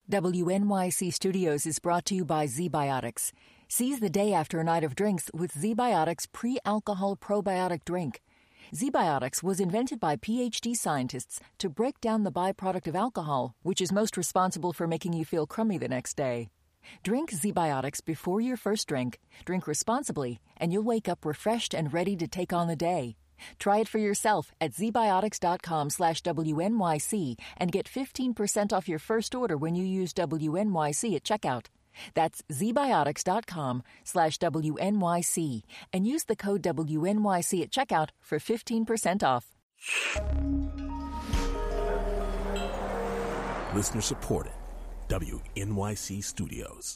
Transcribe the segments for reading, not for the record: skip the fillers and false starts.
WNYC Studios is brought to you by ZBiotics. Seize the day after a night of drinks with ZBiotics pre-alcohol probiotic drink. ZBiotics was invented by PhD scientists to break down the byproduct of alcohol, which is most responsible for making you feel crummy the next day. Drink ZBiotics before your first drink, drink responsibly, and you'll wake up refreshed and ready to take on the day. Try it for yourself at zbiotics.com/WNYC and get 15% off your first order when you use WNYC at checkout. That's zbiotics.com/WNYC and use the code WNYC at checkout for 15% off. Listener supported. WNYC Studios.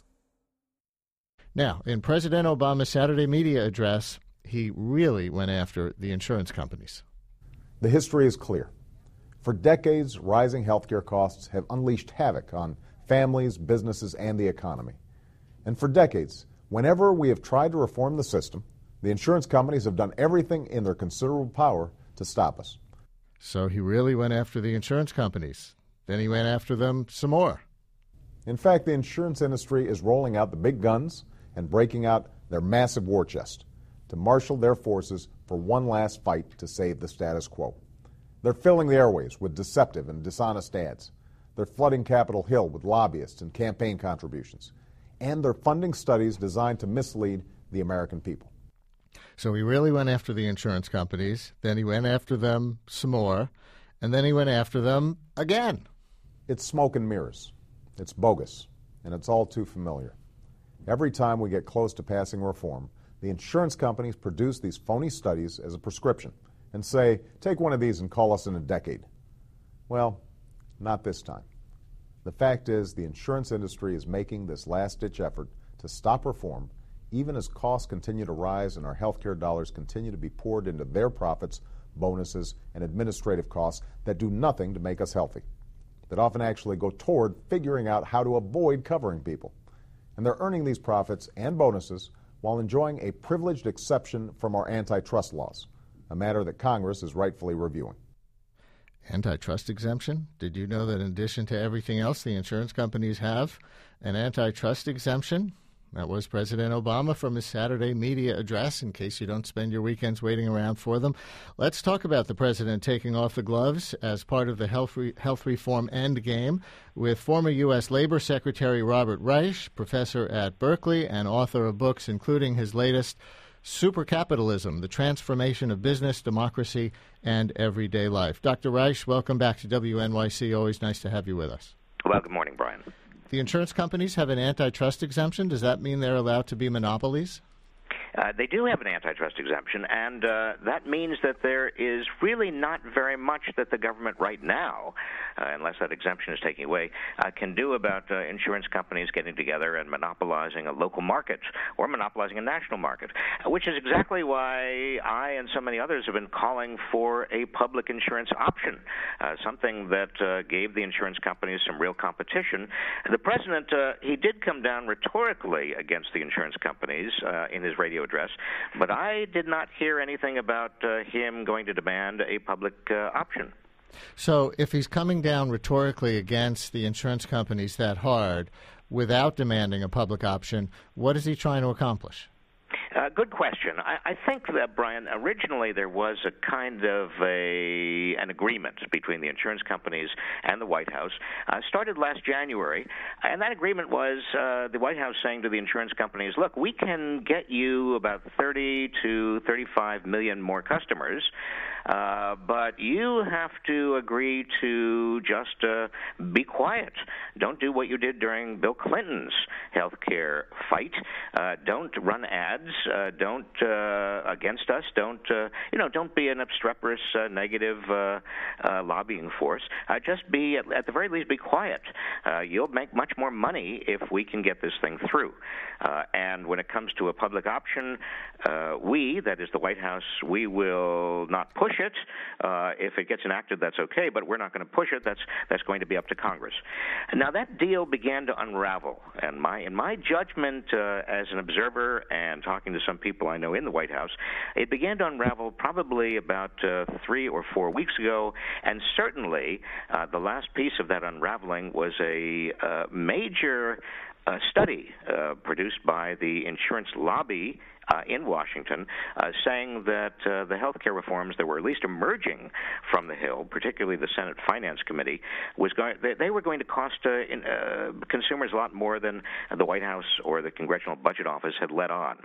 Now, in President Obama's Saturday media address, he really went after the insurance companies. The history is clear. For decades, rising healthcare costs have unleashed havoc on families, businesses, and the economy. And for decades, whenever we have tried to reform the system, the insurance companies have done everything in their considerable power to stop us. So he really went after the insurance companies. Then he went after them some more. In fact, the insurance industry is rolling out the big guns and breaking out their massive war chest to marshal their forces for one last fight to save the status quo. They're filling the airways with deceptive and dishonest ads. They're flooding Capitol Hill with lobbyists and campaign contributions. And they're funding studies designed to mislead the American people. So he really went after the insurance companies, then he went after them some more, and then he went after them again. It's smoke and mirrors. It's bogus, and it's all too familiar. Every time we get close to passing reform, the insurance companies produce these phony studies as a prescription and say, take one of these and call us in a decade. Well, not this time. The fact is, the insurance industry is making this last-ditch effort to stop reform, even as costs continue to rise and our healthcare dollars continue to be poured into their profits, bonuses, and administrative costs that do nothing to make us healthy, that often actually go toward figuring out how to avoid covering people. And they're earning these profits and bonuses while enjoying a privileged exception from our antitrust laws, a matter that Congress is rightfully reviewing. Antitrust exemption? Did you know that in addition to everything else, the insurance companies have an antitrust exemption? That was President Obama from his Saturday media address, in case you don't spend your weekends waiting around for them. Let's talk about the president taking off the gloves as part of the health reform endgame with former U.S. Labor Secretary Robert Reich, professor at Berkeley and author of books including his latest, Supercapitalism, The Transformation of Business, Democracy, and Everyday Life. Dr. Reich, welcome back to WNYC. Always nice to have you with us. Well, good morning, Brian. The insurance companies have an antitrust exemption. Does that mean they're allowed to be monopolies? They do have an antitrust exemption, and that means that there is really not very much that the government right now, unless that exemption is taken away, can do about insurance companies getting together and monopolizing a local market or monopolizing a national market, which is exactly why I and so many others have been calling for a public insurance option, something that gave the insurance companies some real competition. The president, he did come down rhetorically against the insurance companies in his radio address, but I did not hear anything about him going to demand a public option. So if he's coming down rhetorically against the insurance companies that hard without demanding a public option, what is he trying to accomplish? Good question. I think that, Brian, originally there was a kind of an agreement between the insurance companies and the White House. Started last January, and that agreement was the White House saying to the insurance companies, look, we can get you about 30 to 35 million more customers, but you have to agree to just be quiet. Don't do what you did during Bill Clinton's health care fight. Don't run ads. Don't against us. Don't be an obstreperous, negative lobbying force. Just be, at the very least, be quiet. You'll make much more money if we can get this thing through. And when it comes to a public option, that is the White House, we will not push push it. If it gets enacted, that's okay, but we're not going to push it. That's going to be up to Congress. Now, that deal began to unravel, and in my judgment, as an observer and talking to some people I know in the White House, it began to unravel probably about 3 or 4 weeks ago, and certainly the last piece of that unraveling was a major study produced by the insurance lobby in Washington, saying that the health care reforms that were at least emerging from the Hill, particularly the Senate Finance Committee, they were going to cost consumers a lot more than the White House or the Congressional Budget Office had let on.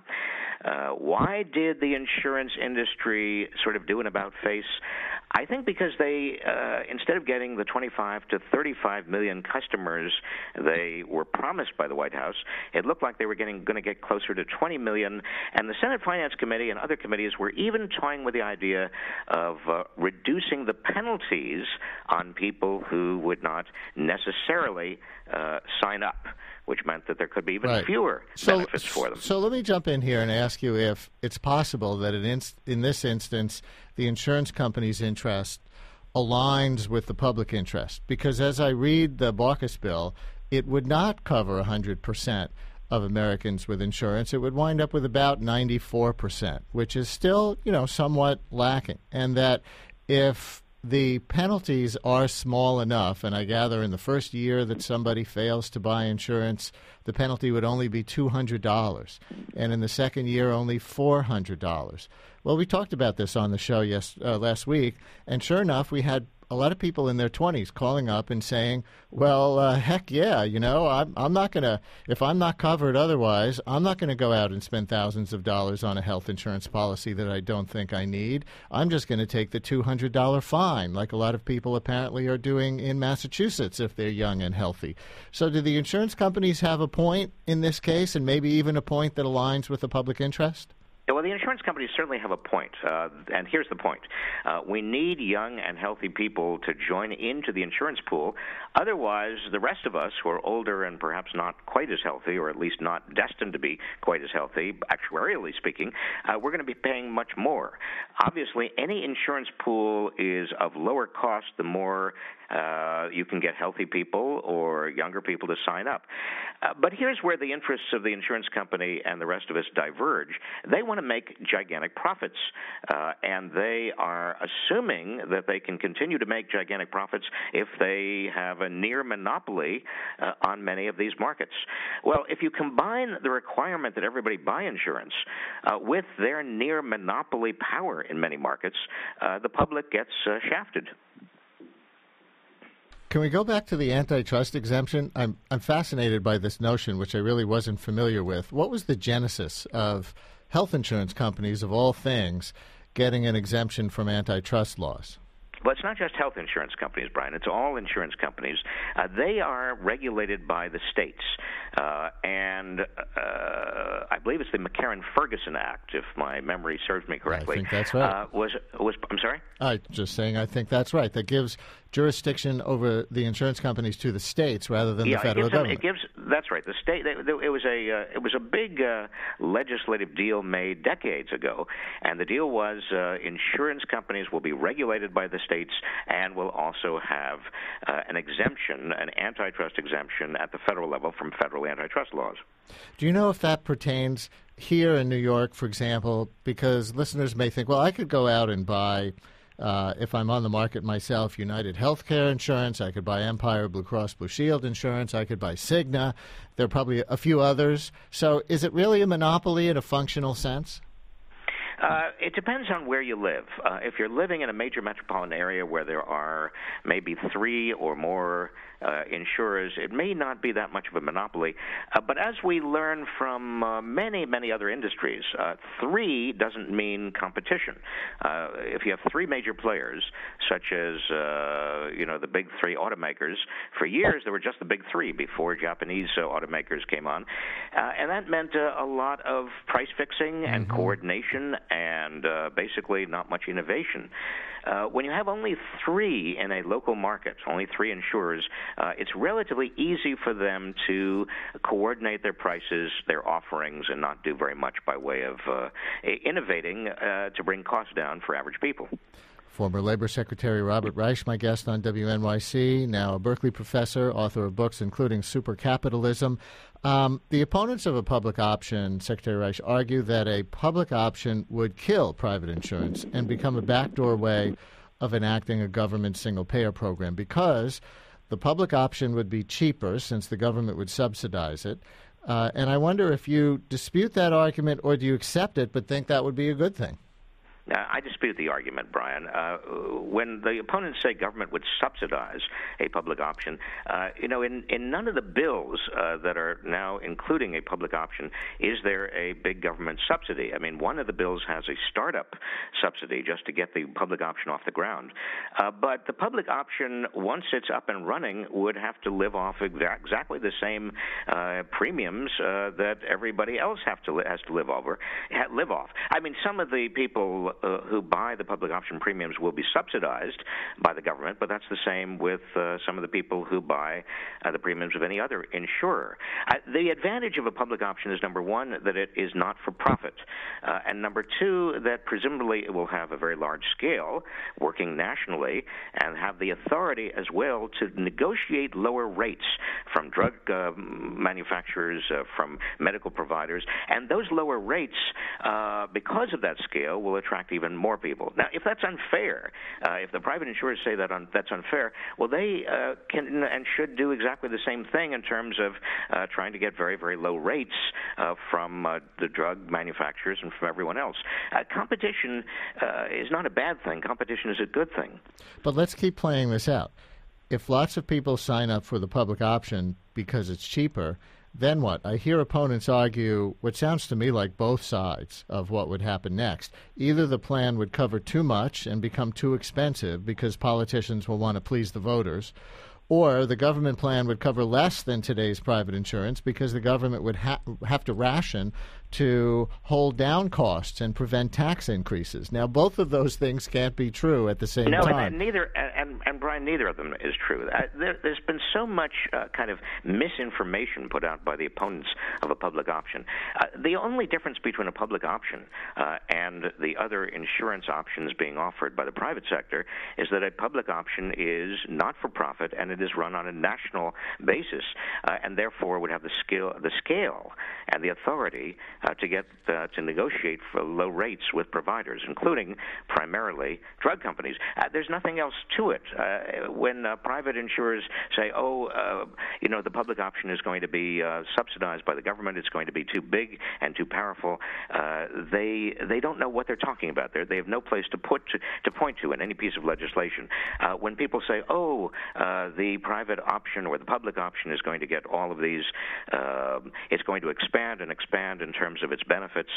Why did the insurance industry sort of do an about-face? I think because they, instead of getting the 25 to 35 million customers they were promised by the White House, it looked like they were going to get closer to 20 million. And the Senate Finance Committee and other committees were even toying with the idea of reducing the penalties on people who would not necessarily sign up, which meant that there could be even fewer benefits for them. So let me jump in here and ask you if it's possible that in this instance the insurance company's interest aligns with the public interest. Because as I read the Baucus bill, it would not cover 100% of Americans with insurance. It would wind up with about 94%, which is still, somewhat lacking. And that if the penalties are small enough, and I gather in the first year that somebody fails to buy insurance, the penalty would only be $200, and in the second year only $400. Well, we talked about this on the show last week, and sure enough, we had a lot of people in their 20s calling up and saying, well, heck yeah, I'm not going to, if I'm not covered otherwise, I'm not going to go out and spend thousands of dollars on a health insurance policy that I don't think I need. I'm just going to take the $200 fine, like a lot of people apparently are doing in Massachusetts if they're young and healthy. So do the insurance companies have a point in this case, and maybe even a point that aligns with the public interest? Well, the insurance companies certainly have a point, and here's the point. We need young and healthy people to join into the insurance pool. Otherwise, the rest of us who are older and perhaps not quite as healthy, or at least not destined to be quite as healthy, actuarially speaking, we're going to be paying much more. Obviously, any insurance pool is of lower cost the more you can get healthy people or younger people to sign up. But here's where the interests of the insurance company and the rest of us diverge. They want to make gigantic profits, and they are assuming that they can continue to make gigantic profits if they have a near monopoly on many of these markets. Well, if you combine the requirement that everybody buy insurance with their near monopoly power in many markets, the public gets shafted. Can we go back to the antitrust exemption? I'm fascinated by this notion, which I really wasn't familiar with. What was the genesis of health insurance companies, of all things, getting an exemption from antitrust laws? But it's not just health insurance companies, Brian. It's all insurance companies. They are regulated by the states. And I believe it's the McCarran-Ferguson Act, if my memory serves me correctly. I think that's right. I'm sorry? I'm just saying I think that's right. That gives jurisdiction over the insurance companies to the states rather than the federal government. That's right. The state. It was a big legislative deal made decades ago, and the deal was insurance companies will be regulated by the states and will also have an exemption, an antitrust exemption at the federal level from federal antitrust laws. Do you know if that pertains here in New York, for example? Because listeners may think, well, I could go out and buy, if I'm on the market myself, United Healthcare insurance. I could buy Empire Blue Cross Blue Shield insurance. I could buy Cigna. There are probably a few others. So is it really a monopoly in a functional sense? It depends on where you live. If you're living in a major metropolitan area where there are maybe 3 or more insurers, it may not be that much of a monopoly. But as we learn from many, many other industries, 3 doesn't mean competition. If you have 3 major players, such as the big 3 automakers, for years there were just the big 3 before Japanese automakers came on, and that meant a lot of price fixing and coordination and basically not much innovation. When you have only 3 in a local market, only 3 insurers, it's relatively easy for them to coordinate their prices, their offerings, and not do very much by way of innovating to bring costs down for average people. Former Labor Secretary Robert Reich, my guest on WNYC, now a Berkeley professor, author of books including Supercapitalism. The opponents of a public option, Secretary Reich, argue that a public option would kill private insurance and become a backdoor way of enacting a government single-payer program because the public option would be cheaper since the government would subsidize it. And I wonder if you dispute that argument or do you accept it but think that would be a good thing? I dispute the argument, Brian. When the opponents say government would subsidize a public option, in none of the bills that are now including a public option is there a big government subsidy. I mean, one of the bills has a startup subsidy just to get the public option off the ground. But the public option, once it's up and running, would have to live off exactly the same premiums that everybody else has to live off. I mean, some of the people who buy the public option premiums will be subsidized by the government, but that's the same with some of the people who buy the premiums of any other insurer. The advantage of a public option is, number one, that it is not for profit, and number two, that presumably it will have a very large scale, working nationally, and have the authority as well to negotiate lower rates from drug manufacturers, from medical providers, and those lower rates, because of that scale, will attract even more people. Now, if that's unfair, if the private insurers say that that's unfair, well, they can and should do exactly the same thing in terms of trying to get very, very low rates from the drug manufacturers and from everyone else. Competition is not a bad thing. Competition is a good thing. But let's keep playing this out. If lots of people sign up for the public option because it's cheaper, then what? I hear opponents argue what sounds to me like both sides of what would happen next. Either the plan would cover too much and become too expensive because politicians will want to please the voters, or the government plan would cover less than today's private insurance because the government would have to ration to hold down costs and prevent tax increases. Now, both of those things can't be true at the same time. No, and Brian, neither of them is true. There's been so much kind of misinformation put out by the opponents of a public option. The only difference between a public option and the other insurance options being offered by the private sector is that a public option is not for profit and it is run on a national basis, and therefore would have the scale and the authority to negotiate for low rates with providers, including primarily drug companies. There's nothing else to it. When private insurers say, the public option is going to be subsidized by the government, it's going to be too big and too powerful, they don't know what they're talking about. They have no place to point to in any piece of legislation. When people say, the private option or the public option is going to get all of these, it's going to expand in terms of its benefits.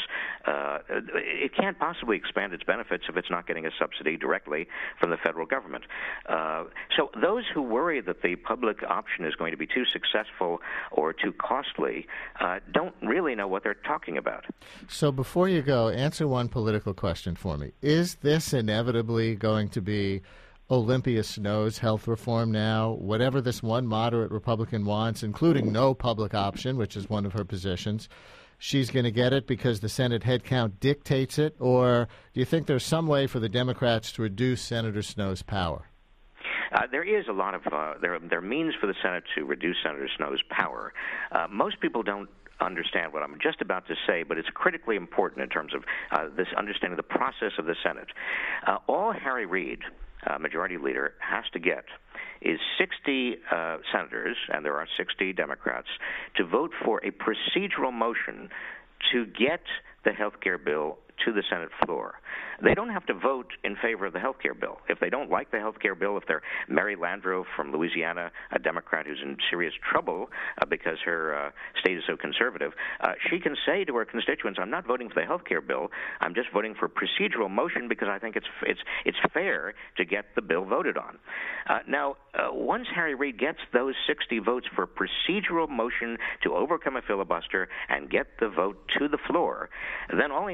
It can't possibly expand its benefits if it's not getting a subsidy directly from the federal government. So those who worry that the public option is going to be too successful or too costly don't really know what they're talking about. So before you go, answer one political question for me. Is this inevitably going to be Olympia Snow's health reform now, whatever this one moderate Republican wants, including no public option, which is one of her positions? She's going to get it because the Senate headcount dictates it, or do you think there's some way for the Democrats to reduce Senator Snow's power? There is a lot of there are means for the Senate to reduce Senator Snow's power. Most people don't understand what I'm just about to say, but it's critically important in terms of this understanding the process of the Senate. All Harry Reid, Majority Leader, has to get is 60 senators, and there are 60 Democrats, to vote for a procedural motion to get the health care bill to the Senate floor. They don't have to vote in favor of the health care bill. If they don't like the health care bill, if they're Mary Landrieu from Louisiana, a Democrat who's in serious trouble because her state is so conservative, she can say to her constituents, I'm not voting for the health care bill, I'm just voting for a procedural motion because I think it's fair to get the bill voted on. Now, once Harry Reid gets those 60 votes for a procedural motion to overcome a filibuster and get the vote to the floor, then all he needs is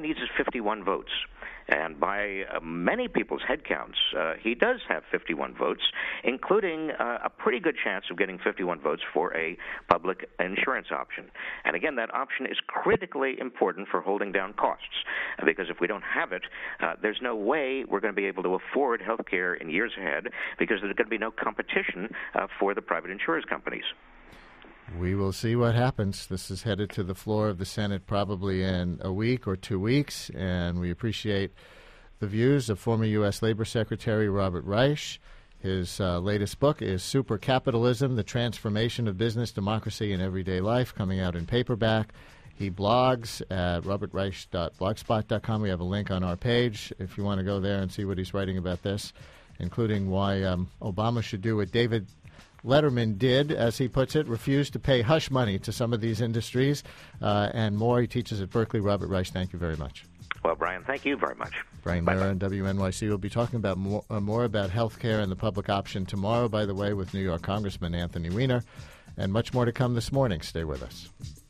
51 votes. And by many people's head counts, he does have 51 votes, including a pretty good chance of getting 51 votes for a public insurance option. And again, that option is critically important for holding down costs, because if we don't have it, there's no way we're going to be able to afford health care in years ahead, because there's going to be no competition for the private insurance companies. We will see what happens. This is headed to the floor of the Senate probably in a week or 2 weeks, and we appreciate the views of former U.S. Labor Secretary Robert Reich. His latest book is Super Capitalism, The Transformation of Business, Democracy, and Everyday Life, coming out in paperback. He blogs at robertreich.blogspot.com. We have a link on our page if you want to go there and see what he's writing about this, including why Obama should do what David Letterman did, as he puts it, refused to pay hush money to some of these industries, and more. He teaches at Berkeley. Robert Reich, thank you very much. Well, Brian, thank you very much. Brian Lehrer on WNYC. We'll be talking about more about health care and the public option tomorrow, by the way, with New York Congressman Anthony Weiner, and much more to come this morning. Stay with us.